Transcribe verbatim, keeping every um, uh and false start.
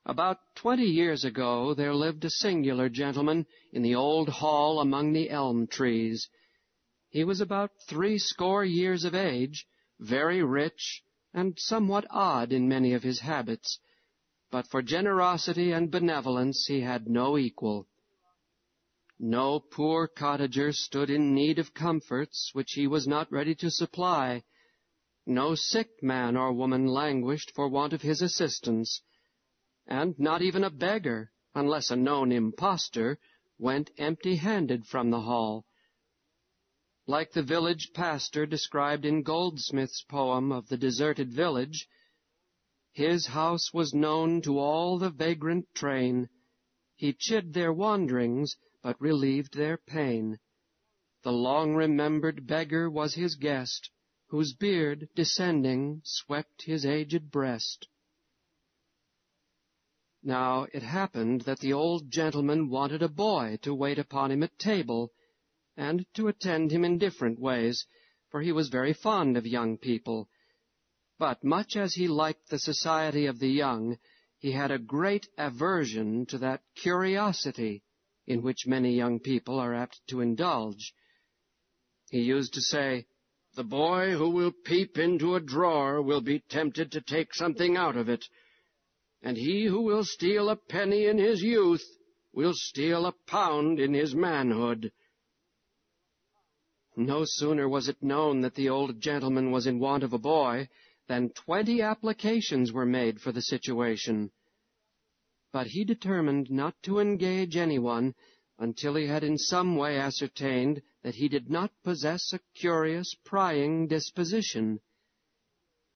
About twenty years ago there lived a singular gentleman in the old hall among the elm trees. He was about threescore years of age, very rich, and somewhat odd in many of his habits, but for generosity and benevolence he had no equal. No poor cottager stood in need of comforts which he was not ready to supply. No sick man or woman languished for want of his assistance, and not even a beggar, unless a known impostor, went empty-handed from the hall. Like the village pastor described in Goldsmith's poem of the deserted village, his house was known to all the vagrant train. He chid their wanderings, but relieved their pain. The long-remembered beggar was his guest, whose beard, descending, swept his aged breast. Now it happened that the old gentleman wanted a boy to wait upon him at table, and to attend him in different ways, for he was very fond of young people. But much as he liked the society of the young, he had a great aversion to that curiosity in which many young people are apt to indulge. He used to say, "The boy who will peep into a drawer will be tempted to take something out of it, and he who will steal a penny in his youth will steal a pound in his manhood." No sooner was it known that the old gentleman was in want of a boy than twenty applications were made for the situation. But he determined not to engage anyone until he had in some way ascertained that he did not possess a curious, prying disposition.